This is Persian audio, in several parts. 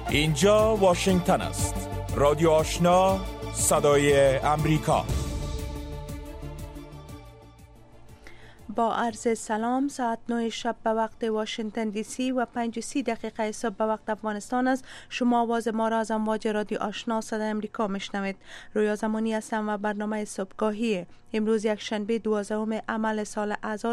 اینجا واشنگتن است. رادیو آشنا، صدای امریکا. با عرض سلام، ساعت 9 شب به وقت واشنگتن دی سی و 5:30 دقیقه صبح به وقت افغانستان است. شما آواز ما را از امواج رادیو آشنا صدای امریکا میشنوید. رویا زمانی هستم و برنامه صبحگاهی امروز یک شنبه 12 عمل سال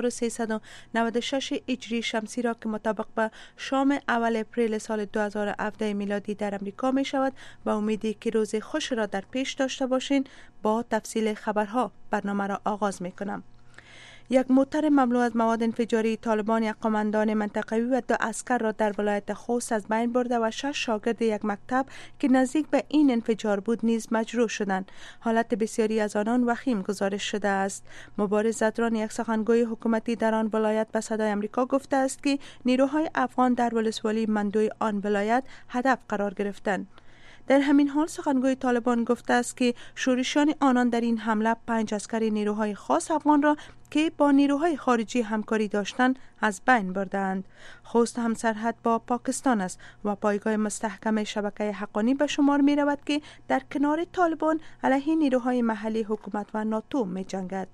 1396 هجری شمسی را که مطابق به شام اول اپریل سال 2017 میلادی در امریکا می شود و امیدی که روز خوش را در پیش داشته باشین. با تفصیل خبرها برنامه را آغاز می کنم. یک موتر مملو از مواد انفجاری طالبان یک قماندان منطقوی و 2 عسکر را در ولایت خوست از بین برده و 6 شاگرد یک مکتب که نزدیک به این انفجار بود نیز مجروح شدند. حالت بسیاری از آنان وخیم گزارش شده است. مبارز زدران، یک سخنگوی حکومتی در آن ولایت به صدای امریکا گفته است که نیروهای افغان در ولسوالی مندوی آن ولایت هدف قرار گرفتند. در همین حال سخنگوی طالبان گفته است که شورشیان آنان در این حمله 5 عسکر نیروهای خاص افغان را که با نیروهای خارجی همکاری داشتند از بین بردند. خوست هم سرحد با پاکستان است و پایگاه مستحکم شبکه حقانی به شمار می رود که در کنار طالبان علیه نیروهای محلی حکومت و ناتو می جنگد.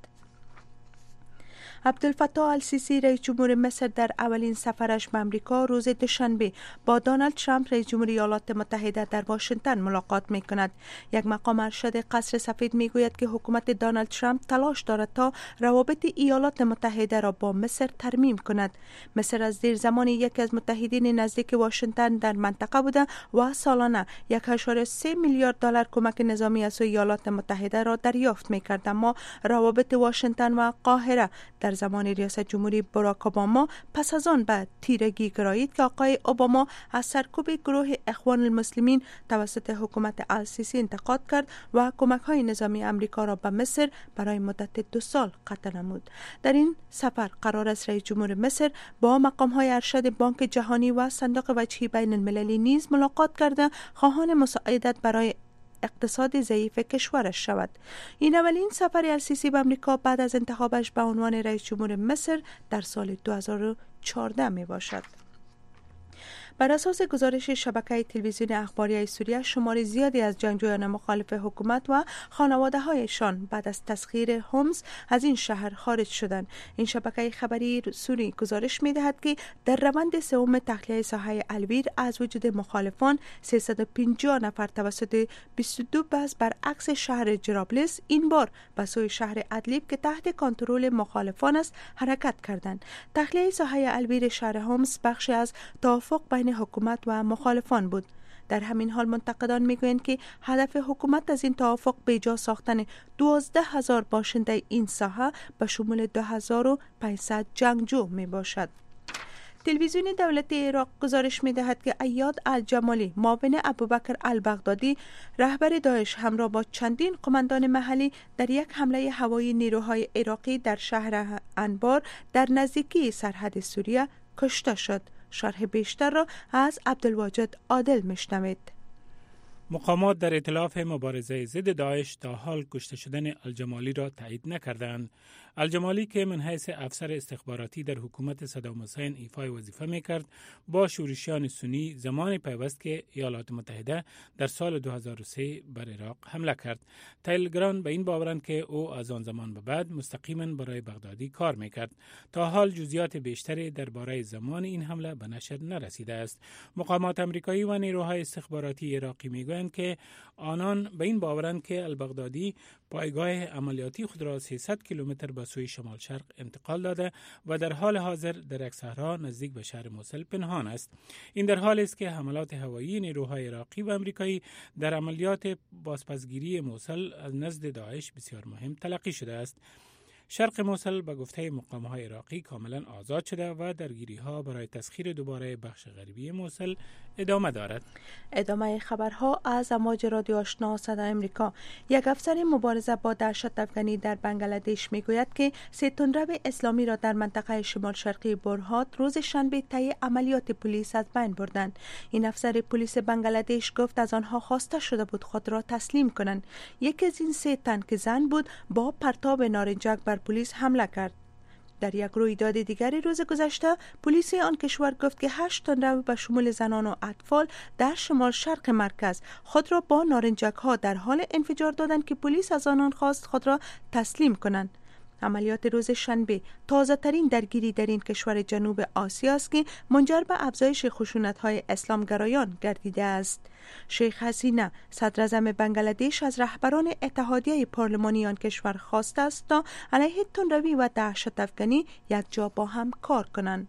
عبدالفتاح السیسی رئیس جمهور مصر در اولین سفرش به امریکا روز دوشنبه با دونالد ترامپ رئیس جمهور ایالات متحده در واشنگتن ملاقات می کند. یک مقام ارشد قصر سفید می گوید که حکومت دونالد ترامپ تلاش دارد تا روابط ایالات متحده را با مصر ترمیم کند. مصر از دیر زمان یکی از متحدین نزدیک واشنگتن در منطقه بوده و سالانه 1.3 میلیارد دلار کمک نظامی از ایالات متحده را دریافت می کرد. اما روابط واشنگتن و قاهره در زمان ریاست جمهوری باراک اوباما پس از آن به تیرگی گرایید که آقای اوباما از سرکوب گروه اخوان المسلمین توسط حکومت السیسی انتقاد کرد و کمک‌های نظامی امریکا را به مصر برای مدت 2 سال قطع نمود. در این سفر قرار است رئیس جمهور مصر با مقام‌های ارشد بانک جهانی و صندوق وجهی بین المللی نیز ملاقات کرده خواهان مساعدت برای اقتصاد ضعیف کشورش شود. این اولین سفر السیسی به امریکا بعد از انتخابش به عنوان رئیس جمهور مصر در سال 2014 می باشد. بر اساس گزارش شبکه تلویزیون اخباری سوریه، شمار زیادی از جنگجویان مخالف حکومت و خانواده‌هایشان بعد از تسخیر حمص از این شهر خارج شدند. این شبکه خبری سوری گزارش می‌دهد که در روند سوم تخلیه ساحه الویر از وجود مخالفان 350 نفر توسط 22 بس برعکس شهر جرابلس این بار به سوی شهر ادلیب که تحت کنترل مخالفان است حرکت کردند. تخلیه ساحه الویر شهر حمص بخشی از توافق بین حکومت و مخالفان بود. در همین حال منتقدان میگویند که هدف حکومت از این توافق به جا ساختن 12,000 باشنده این ساحه به شمول 2,500 جنگجو می باشد. تلویزیون دولتی عراق گزارش می دهد که ایاد الجمالی معاون ابوبکر البغدادی رهبر داعش همراه با چندین قماندان محلی در یک حمله هوایی نیروهای عراقی در شهر انبار در نزدیکی سرحد سوریه کشته شد. شرح بیشتر را از عبدالواجد عادل میشنوید. مقامات در ائتلاف مبارزه ضد داعش تا حال کشته شدن الجمالی را تایید نکردند. الجمالی که من حیث افسر استخباراتی در حکومت صدام حسین ایفای وظیفه میکرد، با شورشیان سنی زمان پیوست که ایالات متحده در سال 2003 بر عراق حمله کرد. تلگران به این باورند که او از آن زمان به بعد مستقیما برای بغدادی کار میکرد. تا حال جزئیات بیشتری درباره زمان این حمله به نشر نرسیده است. مقامات امریکایی و نیروهای استخباراتی عراقی میگویند که آنان به این باورند که البغدادی پایگاه عملیاتی خود را 300 کیلومتر به سوی شمال شرق انتقال داده و در حال حاضر در یک صحرا نزدیک به شهر موصل پنهان است. این در حالی است که حملات هوایی نیروهای عراقی و امریکایی در عملیات بازپسگیری موصل از نزد داعش بسیار مهم تلقی شده است. شرق موصل به گفته مقام‌های عراقی کاملا آزاد شده و درگیری‌ها برای تسخیر دوباره بخش غربی موصل ادامه دارد. ادامه خبرها از امواج رادیو آشنا صدای امریکا. یک افسر مبارزه با دهشت افغانی در بنگلادش میگوید که 3 تندرو اسلامی را در منطقه شمال شرقی برهات روز شنبه طی عملیات پلیس از بین بردند. این افسر پلیس بنگلادش گفت از آنها خواسته شده بود خود را تسلیم کنند. یکی از این 3 تن که زن بود با پرتاب نارنجک بر پلیس حمله کرد. در یک رویداد دیگری روز گذشته پلیس آن کشور گفت که 8 تن رو به شمول زنان و اطفال در شمال شرق مرکز خود را با نارنجک ها در حال انفجار دادند که پلیس از آنان خواست خود را تسلیم کنند. عملیات روز شنبه تازه ترین درگیری در این کشور جنوب آسیا است که منجر به افزایش خشونت‌های اسلامگرایان گردیده است. شیخ حسینه صدر اعظم بنگلادش از رهبران اتحادیه پارلمانی آن کشور خواسته است تا علیه تندروی و دهشت افکنی یک جا با هم کار کنند.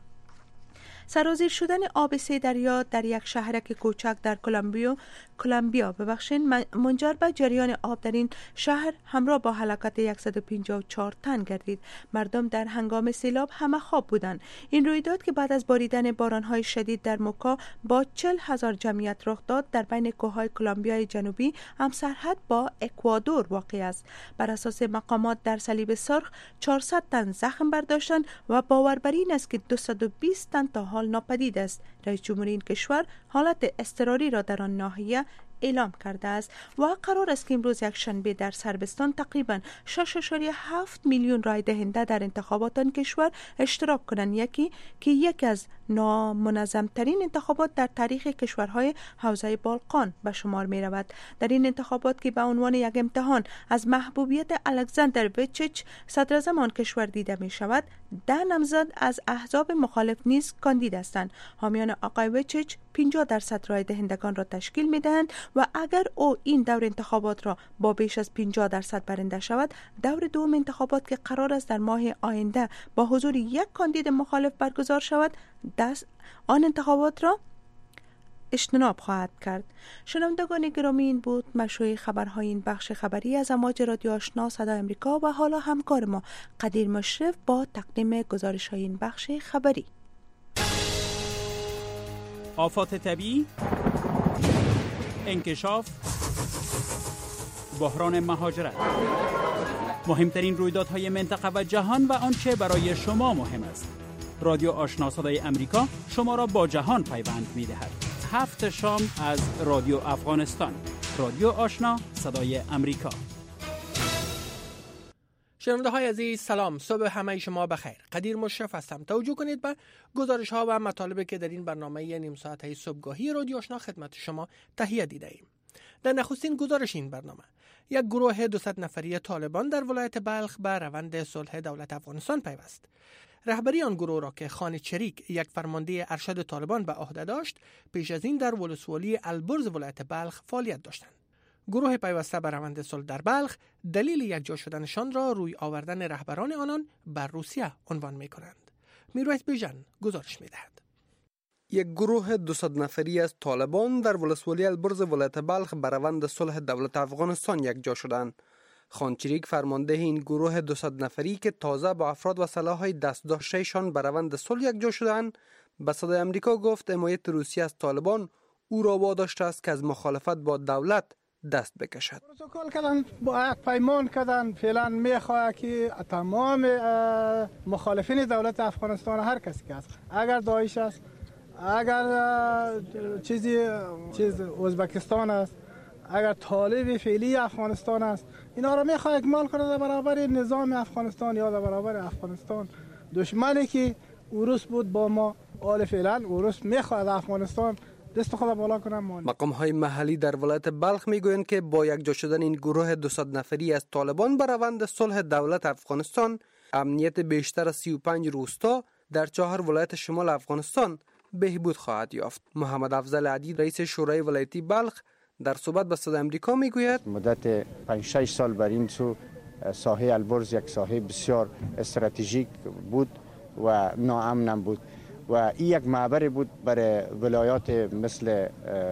سرازیر شدن آب 3 دریا در یک شهرک کوچک در کلمبیا منجر به جریان آب در این شهر همراه با هلاکت 154 تن گردید. مردم در هنگام سیلاب همه خواب بودند. این رویداد که بعد از باریدن بارانهای شدید در موکا با 40,000 جمعیت رخ داد در بین کوههای کلمبیای جنوبی هم سرحد با اکوادور واقع است. بر اساس مقامات در صلیب سرخ 400 تن زخم برداشتند و باور بر این است که 220 تن تا حال ناپدید است. رئیس جمهوری این کشور حالت اضطراری را در آن ناحیه اعلام کرده است و قرار است که امروز یک شنبه در سربستان تقریبا 6.7 میلیون رای دهنده در انتخابات آن کشور اشتراک کنند، یکی از نامنظمترین انتخابات در تاریخ کشورهای حوزه بالقان به شمار می رود. در این انتخابات که به عنوان یک امتحان از محبوبیت الکساندر ویچیچ صدر اعظم آن کشور دیده می شود، 10 نامزد از احزاب مخالف نیز کاندید هستند. حامیان آقای ویچیچ 50% رای دهندگان را تشکیل می دهند و اگر او این دور انتخابات را با بیش از 50% برنده شود، دور دوم انتخابات که قرار است در ماه آینده با حضور یک کاندید مخالف برگزار شود، آن انتخابات را اجتناب خواهد کرد. شنوندگان گرامی، این بود مشروع خبرهای این بخش خبری از امواج رادیو آشنا صدای امریکا و حالا همکار ما قدیر مشرف با تقدیم گزارش های این بخش خبری. آفات طبیعی، انکشاف، بحران مهاجرت، مهمترین رویدادهای منطقه و جهان و آنچه برای شما مهم است. رادیو آشنا صدای امریکا شما را با جهان پیوند می‌دهد. 7 شام از رادیو افغانستان. رادیو آشنا صدای امریکا. شنونده های عزیز، سلام، صبح همه شما بخیر. قدیر مشرف هستم. توجه کنید به گزارش ها و مطالبی که در این برنامه نیم ساعته صبحگاهی رادیو آشنا خدمت شما تهیه دیده ایم. در نخستین گزارش این برنامه، یک گروه 200 نفری طالبان در ولایت بلخ به روند صلح دولت افغانستان پیوست. رهبری آن گروه را که خان چریک، یک فرمانده ارشد طالبان به عهده داشت، پیش از این در ولسوالی البرز ولایت بلخ فعالیت داشتند. گروه پیوسته به روند صلح در بلخ دلیل یکجا شدنشان را روی آوردن رهبران آنان بر روسیه عنوان می‌کنند. میرویس بیژن گزارش می‌دهد. یک گروه 200 نفری از طالبان در ولسوالی البرز ولایت بلخ به روند صلح دولت افغانستان یکجا شدند. خان چریک فرمانده این گروه 200 نفری که تازه با افراد و سلاح‌های دست داشته‌شان به روند صلح یکجا شدند، به صدای آمریکا گفت حمایت روسیه از طالبان او را واداشته است که از مخالفت با دولت دست بکشد. پروتکل کردن، با یک پیمان کردن، فعلا میخواد که تمام مخالفین دولت افغانستان، هر کسی که هست، اگر داعش است، اگر چیز ازبکستان است، اگر طالب فعلی افغانستان است، اینا را میخواد اکمال کنه در برابر نظام افغانستان یا در برابر افغانستان. دشمنی که اوروس بود با ما، آل فعلا اوروس میخواد افغانستان دست خود بالا کنم. مقام‌های محلی در ولایت بلخ میگویند که با یکجا شدن این گروه 200 نفری از طالبان بر روند صلح دولت افغانستان، امنیت بیشتر از 35 روستا در 4 ولایت شمال افغانستان بهبود خواهد یافت. محمد افضل عدی، رئیس شورای ولایتی بلخ، در صحبت با صدای آمریکا میگوید مدت 5-6 سال بر این سو ساحه البرز یک ساحه بسیار استراتژیک بود و ناامن بود و این یک معبر بود برای ولایات مثل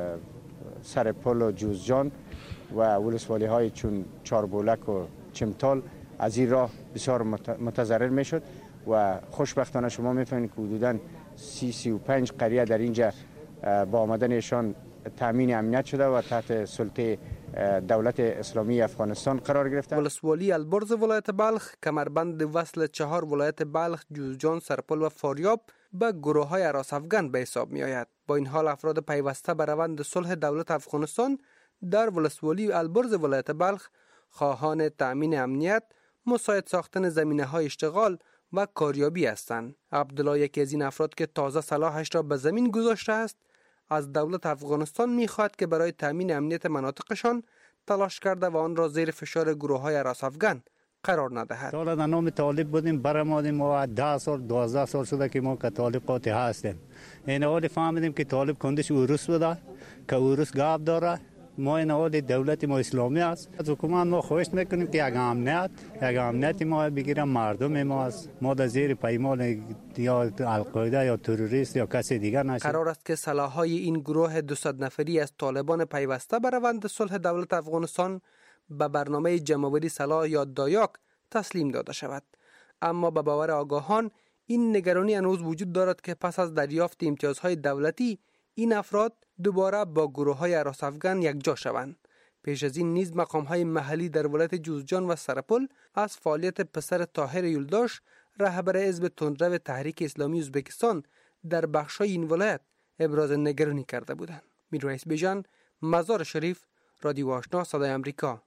سرپل و جوزجان و ولسوالی های چون چاربولک و چمتال. از این راه بسیار متضرر می شد و خوشبختانه شما می فهمید که حدوداً 35 قریه در اینجا با آمدنشان تامین امنیت شده و تحت سلطه دولت اسلامی افغانستان قرار گرفتند. ولسوالی البرز ولایت بلخ کمربند وصل 4 ولایت بلخ، جوزجان، سرپل و فاریاب به گروه‌های هراس افغان به حساب می‌آید. با این حال افراد پیوسته به روند صلح دولت افغانستان در ولسوالی البرز ولایت بلخ خواهان تأمین امنیت، مساعد ساختن زمینه‌های اشتغال و کاریابی هستند. عبدالله یکی از این افراد که تازه سلاحش را به زمین گذاشته است از دولت افغانستان می‌خواهد که برای تامین امنیت مناطقشان تلاش کرده و آن را زیر فشار گروه‌های هراس افغان قرار ندهد. تا در نام طالب بودیم برآمدیم ما 10 سال 12 سال شده که ما که طالب قاطع هستیم. این حال فهمیدیم که طالب کندش اوروس بوده که اوروس گاب داره. ما این حال دولت ما اسلامی است. از حکومت ما خواهش میکنیم که یک امنیت ما بگیرن مردم ما است. ما در زیر پیمان یا القاعده یا تروریست یا کسی دیگر نشیم. قرار است که سلاح‌های این گروه 200 نفری از طالبان پیوسته به روند صلح دولت افغانستان به برنامه جمع‌آوری سلاح یا دایاک تسلیم داده شود. اما به باور آگاهان این نگرانی هنوز وجود دارد که پس از دریافت امتیازهای دولتی این افراد دوباره با گروه‌های هراس افغان یکجا شوند. پیش از این نیز مقام‌های محلی در ولایت جوزجان و سرپل از فعالیت پسر طاهر یولداش رهبر حزب تندرو تحریک اسلامی ازبکستان در بخش‌های این ولایت ابراز نگرانی کرده بودند. میررئیس بیژن، مزار شریف، رادیو آشنا صدای آمریکا.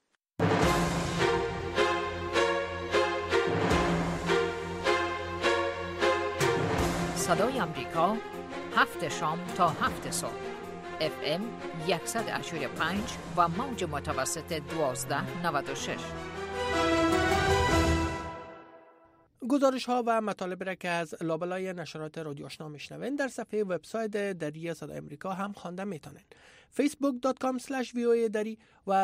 صدای آمریکا 7 شام تا 7 صبح FM 100.5 و موج متوسط 1296. گزارش ها و مطالب را که از لابلای نشرات رادیو آشنا میشنوین در صفحه وبسایت دری صدای آمریکا هم خوانده میتونین. facebook.com/voa دری و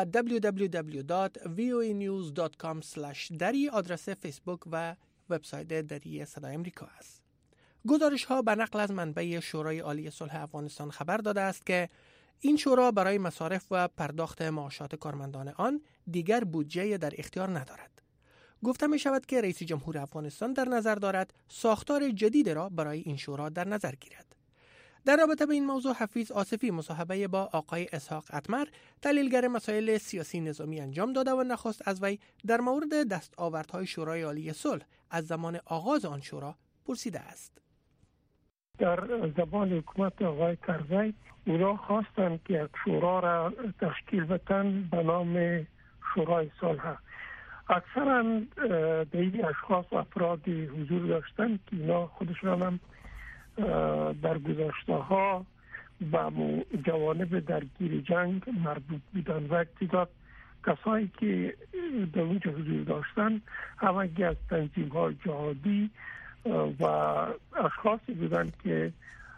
www.voanews.com/دری آدرس فیسبوک و وبسایت دری صدای آمریکا است. گزارش ها به نقل از منبع شورای عالی صلح افغانستان خبر داده است که این شورا برای مصارف و پرداخت معاشات کارمندان آن دیگر بودجه در اختیار ندارد. گفته می شود که رئیس جمهور افغانستان در نظر دارد ساختار جدید را برای این شورا در نظر گیرد. در رابطه به این موضوع حفیظ آصفی مصاحبه با آقای اسحاق اتمر تحلیلگر مسائل سیاسی نظامی انجام داده و نخست از وی در مورد دستاوردهای شورای عالی صلح از زمان آغاز آن شورا پرسیده است. در زمان حکومت آقای کرزی اونا خواستند که یک شورا را تشکیل بدن به نام شورای صلح. اکثرا دیگه اشخاص و افرادی حضور داشتن که اینا خودشان هم در گذشته ها به جوانب درگیر جنگ مربوط بودن و اقتدار کسایی که در اونجا حضور داشتن همگی از تنظیم های جهادی و اشخاصی بودن که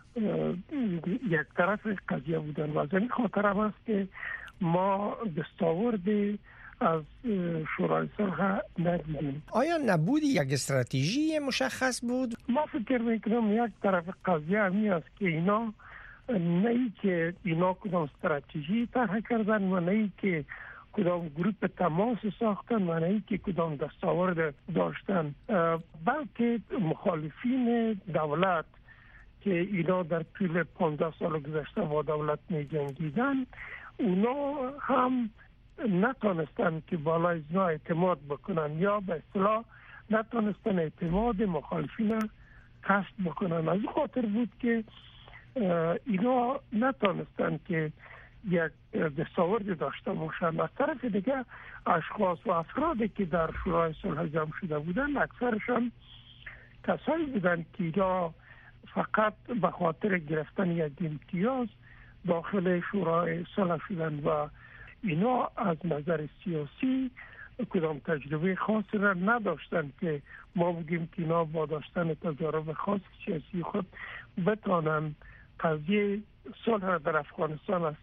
یک طرف قضیه بودن و از این خاطر هم است که ما دستاورد از شورای صلح ندیدیم. آیا نبود یک استراتژی مشخص بود؟ ما فکر میکنم یک طرف قضیه همی است که اینا نه ای که اینا کدام استراتژی طرح کردن و نه ای که کدام گروپ تماس ساختن و نه ای که کدام دستاورد داشتن، بلکه مخالفین دولت که اینا در طول 15 سال گذشته با دولت می جنگیدن اونا هم نتونستن که بالای ازنا اعتماد بکنن یا به اصطلاح نتونستن اعتماد مخالفین کسب بکنن. از خاطر بود که اینا نتونستن که یک دستاورد داشته باشند. از طرف دیگه اشخاص و افرادی که در شورای صلح جمع شده بودن اکثرشان کسایی بودن که اینا فقط به خاطر گرفتن یک امتیاز داخل شورای صلح شدن و اینا از نظر سیاسی کدام تجربه خاصی را نداشتن که ما بگیم که اینا با داشتن تجربه خاص سیاسی خود بتانن قضیه صلح را در افغانستان از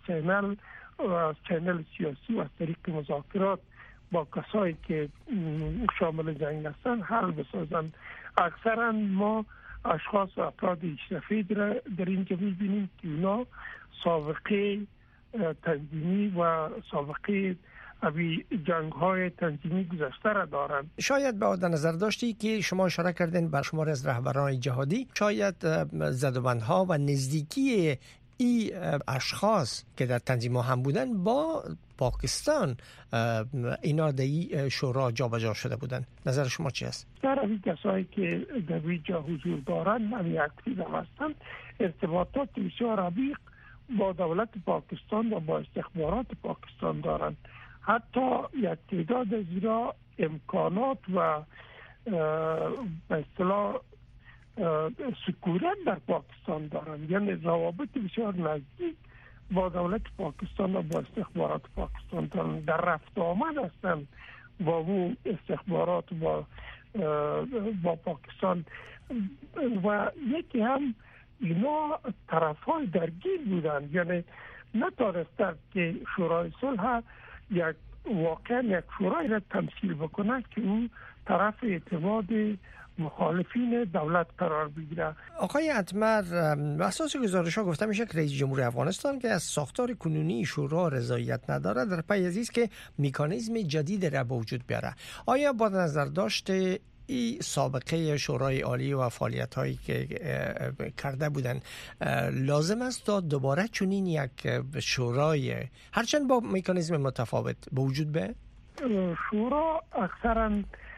چینل سیاسی و از طریق مذاکرات با کسایی که شامل جنگ هستند حل بسازند. اکثرا ما اشخاص و افراد سفید را در اینجا می‌بینیم که اینا سابقه تنظیمی و سابقه ابی جنگ‌های تنظیمی گذشته را دارند. شاید با در نظر داشتی که شما اشاره کردین بر شمار از رهبران جهادی، شاید زدوبندها و نزدیکی این اشخاص که در تنظیم هم بودن با پاکستان اینا در این شورا جابجا شده بودن. نظر شما چی است؟ در این کسایی که در اینجا حضور دارند و اکتیو هستند ارتباطات بسیار عمیق با دولت پاکستان و با استخبارات پاکستان دارند. حتی یک تعداد از اینا امکانات و به اصطلاح سکونت در پاکستان دارند، یعنی روابط بسیار نزدیک با دولت پاکستان و با استخبارات پاکستان دارند، در رفت آمد هستند با اون استخبارات با پاکستان. و یکی هم اینا طرف‌های درگیر بودند، یعنی نتوانستند که شورای صلح واقعا یک شورای را تمثیل بکنه که اون طرف اعتماد مخالفین دولت قرار بگیره. آقای اتمر، اساس گزارش‌ها گفته میشه که رئیس جمهور افغانستان که از ساختار کنونی شورا رضایت نداره، در پی از است که مکانیزم جدید را به وجود بیاره. آیا با نظر داشته این سابقه شورای عالی و فعالیت‌هایی که کرده بودن لازم است تا دوباره چنین یک شورای هرچند با مکانیزم متفاوت به وجود بیاید؟ شورا اکثرا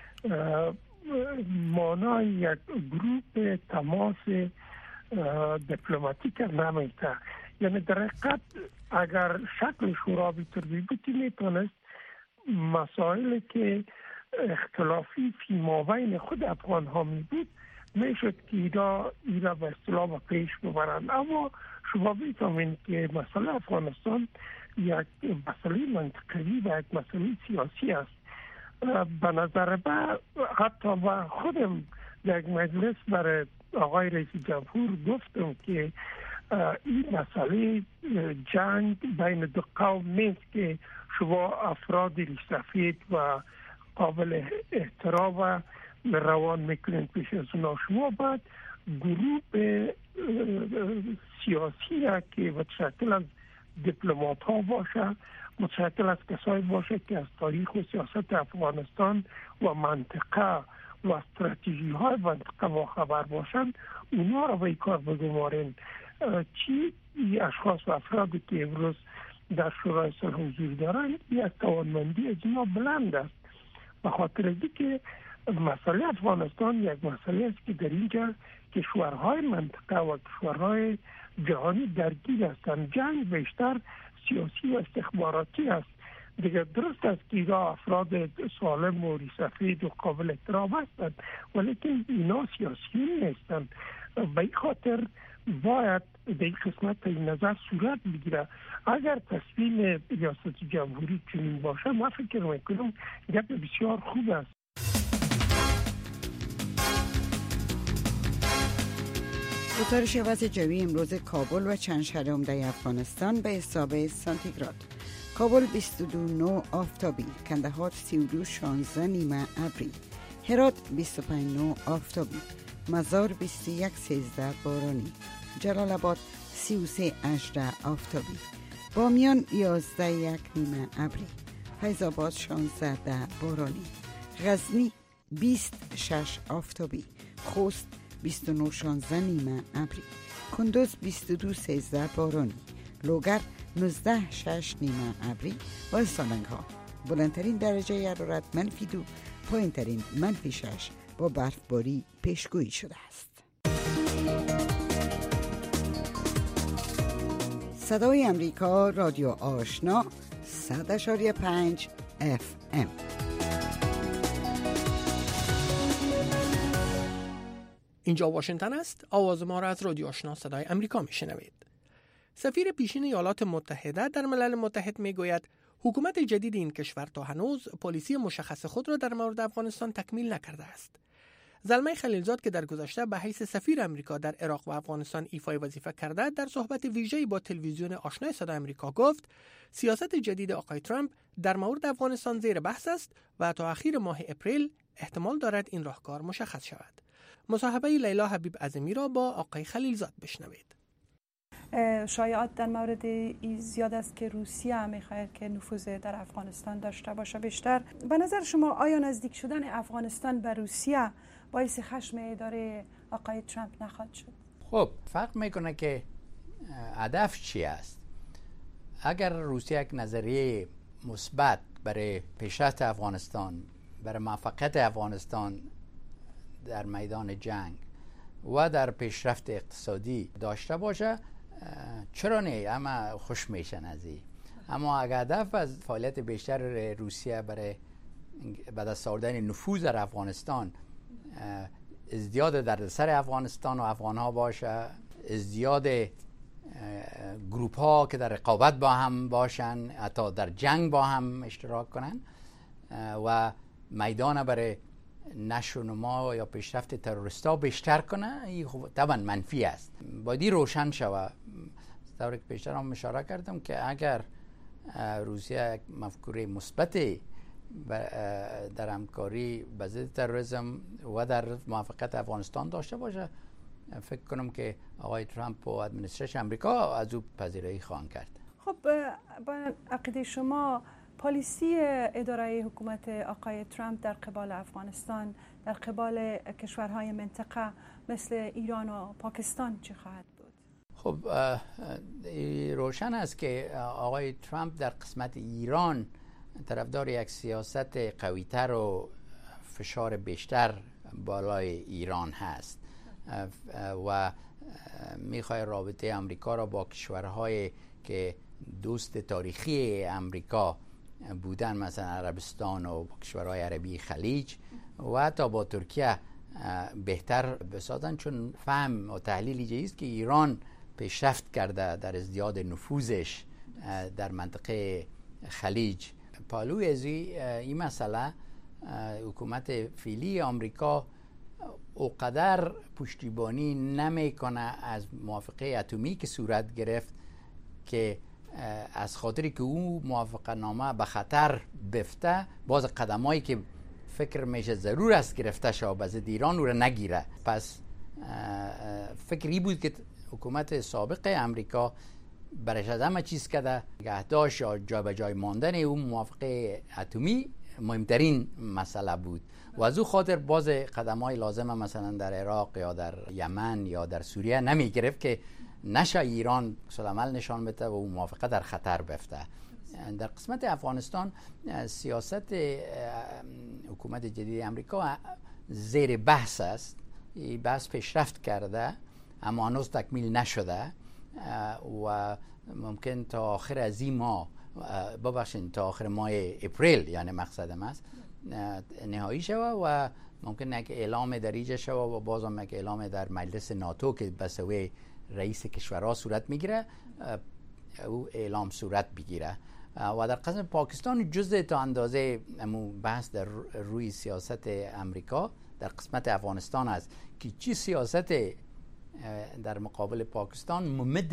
مانای یک گروپ تماس دیپلماتیک نمیده، یعنی در حقیقت اگر شکل شورا بی‌تر میتونست مسائلی که اختلافی فی مابین خود افغان ها می بود میشد که ایرا به اصطلاح پیش ببرند. اما شما میفهمید که مسئله افغانستان یک مسئله منطقی و یک مسئله سیاسی است. به نظر من حتی با خودم در یک مجلس برای آقای رئیس جمهور گفتم که این مسئله جنگ بین دو قوم نیست که شما افراد سفید و قابل احترام و روان میکنید پیش از اونا. شما باید گروه سیاسی که متشکل از دیپلمات ها باشه، متشکل از کسایی باشه که از تاریخ و سیاست افغانستان و منطقه و استراتژی های منطقه با خبر باشند، اونا رو به این کار بگمارین. چی اشخاص و افرادی که امروز در شورای صلح حضور دارند، یک توانمندی از اینا بلند است، به خاطر اینکه که مسئله افغانستان یک مسئله است که در اینجا کشورهای منطقه و کشورهای جهانی درگیر هستند. جنگ بیشتر سیاسی و استخباراتی است. دیگه درست است که اینا افراد سالم و سفید و قابل احترام هستند، ولیکن اینا سیاسیون نیستند. به این خاطر باید در این قسمت این نظر صورت بگیره. اگر تصمیم ریاست جمهوری چنین باشه، من فکر میکنم گپ بسیار خوب است. گزارش وضع جوی امروز کابل و چند شهر عمده افغانستان به حساب سانتیگراد. کابل 22 آفتابی، کندهار 32 16 نیمه ابری، هرات 25 آفتابی، مزار 21 13 بارانی، جلال آباد 33 18 آفتابی، بامیان 11 1 نیمه ابری، فیض آباد 16 10 بارانی، غزنی 26 آفتابی، خوست 29 16 نیمه ابری، کندوز 22 13 بارانی، لوگر 19 6 نیمه ابری و سالنگ ها بلندترین درجه حرارت -2، پایینترین -6 با برفباری پیشگویی شده است. صدای امریکا، رادیو آشنا 100.5 FM. اینجا واشنگتن است. آواز ما را از رادیو آشنا صدای امریکا میشنوید. سفیر پیشین ایالات متحده در ملل متحد میگوید حکومت جدید این کشور تا هنوز پالیسی مشخص خود را در مورد افغانستان تکمیل نکرده است. زلمه خلیلزاد که در گذشته به حیث سفیر امریکا در عراق و افغانستان ایفای وظیفه کرده، در صحبت ویژه‌ای با تلویزیون آشنای صدای امریکا گفت سیاست جدید آقای ترامپ در مورد افغانستان زیر بحث است و تا اخیر ماه اپریل احتمال دارد این راهکار مشخص شود. مصاحبه لیلا حبیب عظیمی را با آقای خلیلزاد بشنوید. شایعات در مورد این زیاد است که روسیه میخواهد که نفوذ در افغانستان داشته باشه بیشتر. به نظر شما آیا نزدیک شدن افغانستان به روسیه باعث خشم اداره آقای ترامپ نخواهد شد؟ خب فرق میکنه که هدف چی است. اگر روسیه یک نظریه مثبت برای پیشرفت افغانستان، برای موفقیت افغانستان در میدان جنگ و در پیشرفت اقتصادی داشته باشه، چرا نه؟ اما خوش میشن از این. اما اگر هدف از فعالیت بیشتر روسیه برای به دست آوردن نفوذ در افغانستان ازدیاد دردسر افغانستان و افغانها باشه، ازدیاد گروپ ها که در رقابت با هم باشن، حتی در جنگ با هم اشتراک کنن و میدان برای نشو و نما یا پیشرفت تروریستا بیشتر کنه، این طبعا منفی است. باید روشن شود. طوری که پیشتر هم اشاره کردم که اگر روسیه یک مفکوره مثبتی در همکاری به ضد تروریسم و در موافقت افغانستان داشته باشه، فکر کنم که آقای ترامپ و ادمنستریشن امریکا از او پذیرایی خواهند کرد. خب با عقیده شما پالیسی اداره حکومت آقای ترامپ در قبال افغانستان، در قبال کشورهای منطقه مثل ایران و پاکستان چی خواهد بود؟ خب روشن است که آقای ترامپ در قسمت ایران طرفدار یک سیاست قوی‌تر و فشار بیشتر بالای ایران هست و میخواد رابطه امریکا را با کشورهای که دوست تاریخی امریکا بودن، مثلا عربستان و کشورهای عربی خلیج و حتی با ترکیه بهتر بسازن، چون فهم و تحلیلی جدید که ایران پیشرفت کرده در ازدیاد نفوذش در منطقه خلیج. پالوی از این مسئله حکومت فعلی آمریکا اوقدر پشتیبانی نمیکنه از موافقه اتمی که صورت گرفت که از خاطری که او موافقه نامه به خطر بفته، باز قدمایی که فکر میشه ضرور است گرفته شود به ضد ایران او را نگیره. پس فکری بود که حکومت سابق امریکا برش از همه چیز کرده نگهداشت یا جا به جای ماندن اون موافقه اتمی مهمترین مسئله بود و از او خاطر باز قدم‌های لازمه مثلا در عراق یا در یمن یا در سوریه نمی گرفت که نشه ایران عمل نشان بده و اون موافقه در خطر بفته. در قسمت افغانستان سیاست حکومت جدید امریکا زیر بحث است. این بحث پیشرفت کرده اما هنوز تکمیل نشده و ممکن تا آخر از این ماه، ببخشید تا آخر ماه اپریل، یعنی مقصدم است، نهایی شود و ممکن یک اعلام در ایجا شود و بازم یک اعلام در مجلس ناتو که به سوی رئیس کشورها صورت میگیره او اعلام صورت بگیره. و در قسمت پاکستان جزء تا اندازه بحث در روی سیاست امریکا در قسمت افغانستان است که چی سیاست در مقابل پاکستان ممد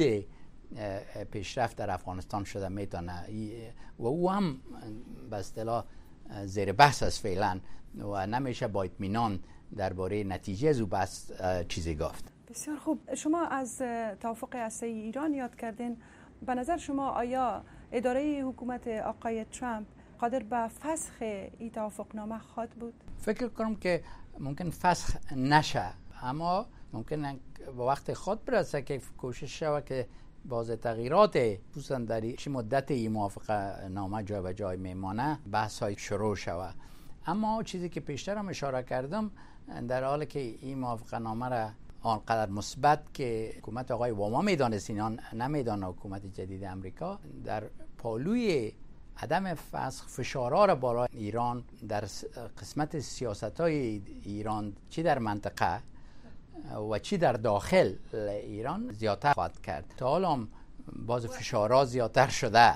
پیشرفت در افغانستان شده میتونه و او هم به اصطلاح زیر بحث است فعلا و نمیشه با اطمینان درباره نتیجه از او بحث چیزی گفت. بسیار خوب. شما از توافق هسته‌ای ایران یاد کردین. به نظر شما آیا اداره حکومت آقای ترامپ قادر به فسخ این توافقنامه خواهد بود؟ فکر کنم که ممکن فسخ نشه، اما ممکن به وقت خود برسه که کوشش شود که باز تغییرات خصوصا در چه مدت این موافقه نامه جا به جای میمانه بحث های شروع شود. اما چیزی که پیشتر هم اشاره کردم، در حالی که این موافقه نامه را آنقدر مثبت که حکومت آقای اوباما میدانست، اینا نمیدانه حکومت جدید امریکا، در پالوی عدم فسخ فشارها را بالای ایران در قسمت سیاست‌های ایران چی در منطقه و چی در داخل ایران زیادتر خواهد کرد. تا حالا باز فشارها زیادتر شده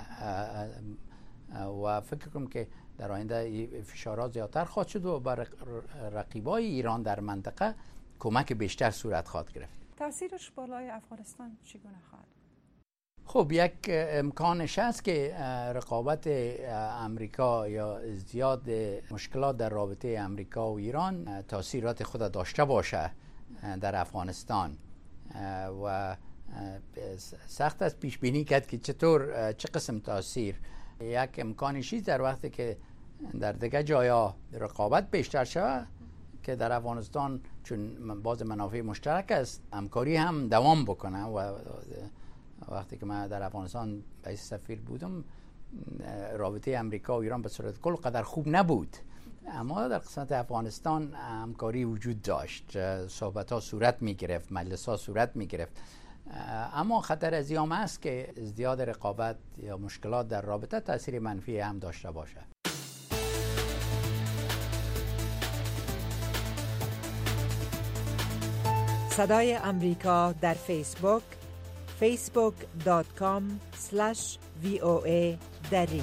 و فکر کنم که در آینده فشارها زیادتر خواهد شد و بر رقیبای ایران در منطقه کمک بیشتر صورت خواهد گرفت. تاثیرش بالای افغانستان چگونه خواهد؟ خب یک امکانش هست که رقابت امریکا یا زیاد مشکلات در رابطه امریکا و ایران تاثیرات خود داشته باشه در افغانستان و سخت است پیش بینی کرد که چطور چه قسم تاثیر. یک امکانشی در وقتی که در دیگه جایا رقابت بیشتر شود که در افغانستان چون باز منافع مشترک است همکاری هم دوام بکنه و وقتی که من در افغانستان رئیس سفیر بودم رابطه امریکا و ایران به صورت کل قدر خوب نبود، اما در قسمت افغانستان همکاری وجود داشت، صحبت ها صورت می گرفت، مجلس ها صورت می گرفت. اما خطر از این است که ازدیاد رقابت یا مشکلات در رابطه تاثیر منفی هم داشته باشه. صدای امریکا در فیسبوک facebook.com/VOA دری.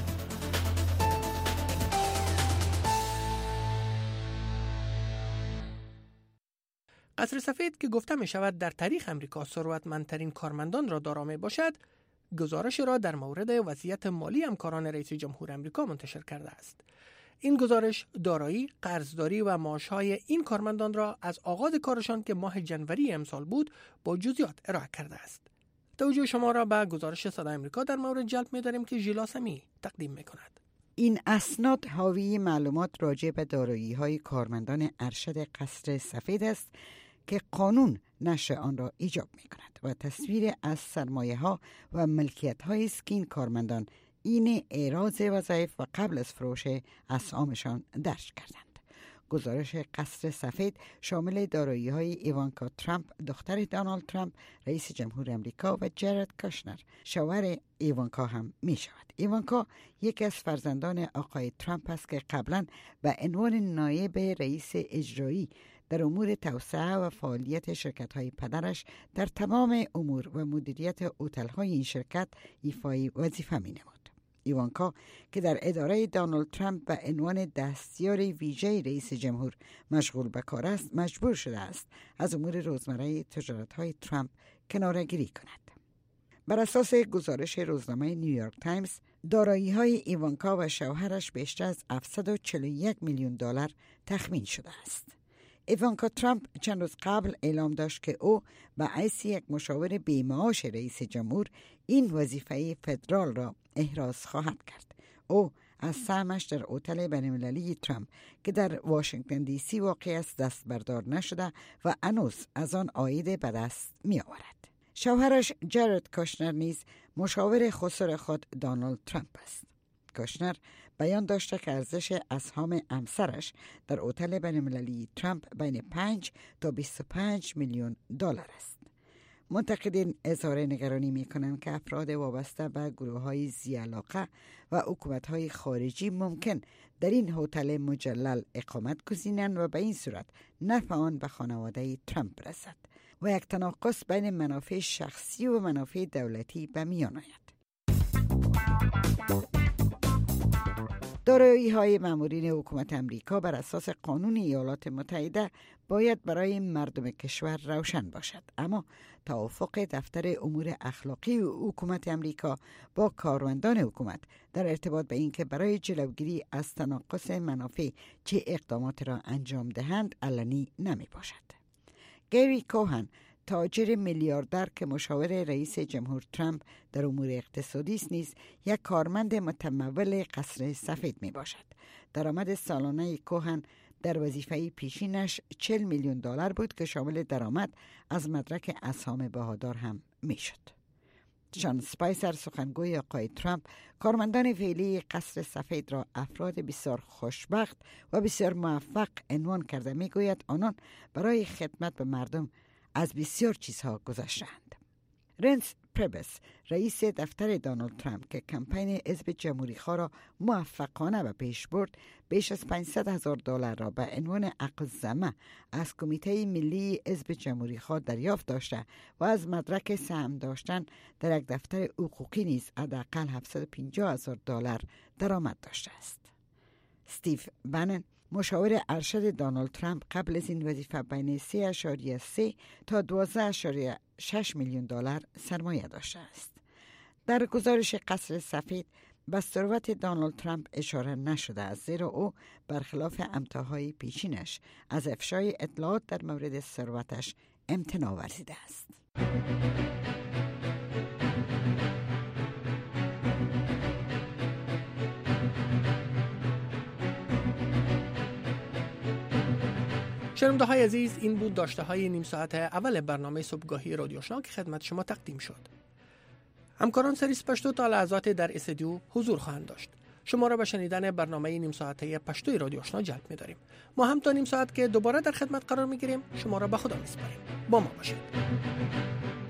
قصر سفید که گفته می شود در تاریخ امریکا ثروتمندترین کارمندان را دارا می باشد، گزارش را در مورد وضعیت مالی همکاران رئیس جمهور امریکا منتشر کرده است. این گزارش دارایی، قرضداری و معاشهای این کارمندان را از آغاز کارشان که ماه جنوری امسال بود با جزئیات ارائه کرده است. توجه شما را به گزارش صدای امریکا در مورد جلب می‌داریم که ژیلا سمی تقدیم می‌کند. این اسناد حاوی معلومات راجع به دارایی‌های کارمندان ارشد قصر سفید است که قانون نشر آن را ایجاب می‌کند و تصویر از سرمایه‌ها و ملکیت‌هایی است که این کارمندان این اعراض وظایف و قبل از فروش اسهامشان درج کردند. گزارش قصر سفید شامل دارایی‌های ایوانکا ترامپ دختر دونالد ترامپ رئیس جمهور امریکا و جارد کاشنر شوهر ایوانکا هم می شود. ایوانکا یکی از فرزندان آقای ترامپ است که قبلا به عنوان نایب رئیس اجرایی در امور توسعه و فعالیت شرکت‌های پدرش در تمام امور و مدیریت هتل‌های این شرکت ایفای وظیفه می‌نمود. ایوانکا که در اداره دونالد ترامپ به عنوان دستیار ویژه رئیس جمهور مشغول به کار است، مجبور شده است از امور روزمره تجارت‌های ترامپ کناره‌گیری کند. بر اساس گزارش روزنامه نیویورک تایمز، دارایی‌های ایوانکا و شوهرش بیشتر از $741 میلیون تخمین شده است. ایوانکا ترامپ چند روز قبل اعلام داشت که او به حیث یک مشاور بی‌معاش رئیس جمهور این وظیفه فدرال را احراز خواهد کرد. او از سهمش در هتل بین‌المللی ترامپ که در واشنگتن دی سی واقع است دست بردار نشده و هنوز از آن عاید به دست می آورد. شوهرش جارد کاشنر نیز مشاور خسر خود دونالد ترامپ است. کاشنر بیان داشته که ارزش اسهام همسرش در هتل بین‌المللی ترامپ بین 5 تا 25 میلیون دلار است. منتقدین اظهار نگرانی می‌کنند که افراد وابسته به گروه‌های ذی‌علاقه و حکومت‌های خارجی ممکن در این هتل مجلل اقامت گزینند و به این صورت نفع آن به خانواده ترامپ رسد و یک تناقض بین منافع شخصی و منافع دولتی به میان آید. دارایی‌های مامورین حکومت امریکا بر اساس قانون ایالات متحده باید برای مردم کشور روشن باشد، اما توافق دفتر امور اخلاقی حکومت امریکا با کارمندان حکومت در ارتباط به اینکه برای جلوگیری از تناقض منافع چه اقدامات را انجام دهند علنی نمی باشد. گری کوهن، تاجر میلیاردر که مشاور رئیس جمهور ترامپ در امور اقتصادی است، نیز یک کارمند متمول قصر سفید می باشد. درآمد سالانه کوهن در وظیفه پیشینش $40 میلیون بود که شامل درآمد از مدرک اسهام بهادار هم می شد. شان اسپایسر، سخنگوی آقای ترامپ، کارمندان فعلی قصر سفید را افراد بسیار خوشبخت و بسیار موفق عنوان کرده. می گوید آنان برای خدمت به مردم از بسیار چیزها گذشتند. رنس پربس، رئیس دفتر دونالد ترامپ که کمپین حزب جمهوری‌خواه را موفقانه به پیش برد، بیش از $500,000 را به عنوان عقدزمه از کمیته ملی حزب جمهوری‌خواه دریافت داشته و از مدرک سهم داشتن در یک دفتر حقوقی نیز حداقل $750,000 درآمد داشته است. استیو بنن، مشاور ارشد دونالد ترامپ، قبل از این وظیفه بین 3.3 تا 12.6 میلیون $، سرمایه داشته است. در گزارش قصر سفید به ثروت دونالد ترامپ اشاره نشده است، زیرا او برخلاف امتحان‌های پیشینش از افشای اطلاعات در مورد ثروتش امتناع ورزیده است. شنونده های عزیز، این بود داشته های نیم ساعت اول برنامه صبحگاهی رادیو آشنا که خدمت شما تقدیم شد. همکاران سریس پشتو تا لحظات در استودیو حضور خواهند داشت. شما را به شنیدن برنامه نیم ساعته پشتوی رادیو آشنا جلب می‌داریم. ما هم تا نیم ساعت که دوباره در خدمت قرار می‌گیریم شما را به خدا می‌سپاریم. با ما باشید.